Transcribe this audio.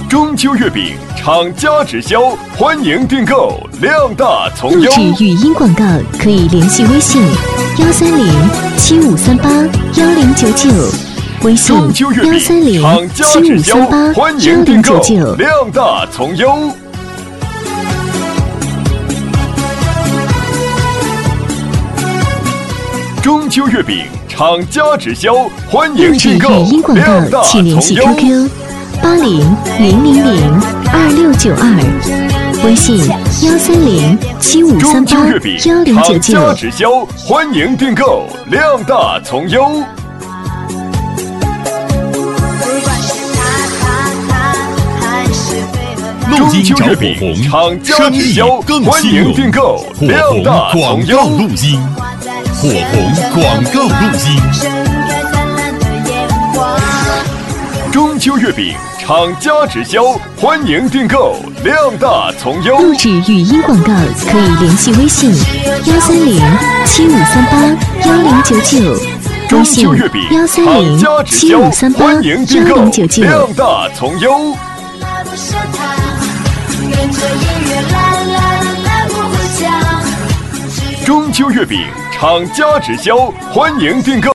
中秋月饼厂家直销，欢迎订购，量大从优。 录制语音广告可以联系微信13075381099，微信中秋月饼厂家直销，欢迎订购， 13075381099。 量大从优。中秋月饼厂家直销，欢迎录制订购， 语音广量大告请联系从优。 QQ80002692，微信中秋月饼厂家 13075381099。 直销，欢迎订购，量大从优。 路音找火中秋月饼红， 厂家生意直销， 更欢迎兴隆。 订购， 火量红大从广告优。 录音，火红广告录音。 中秋月饼厂家直销，欢迎订购，量大从优。 录制语音广告可以联系微信13075381099，微中信秋月饼厂家直销，欢迎订购， 13075381099。 量大从优。中秋月饼厂家直销，欢迎订购。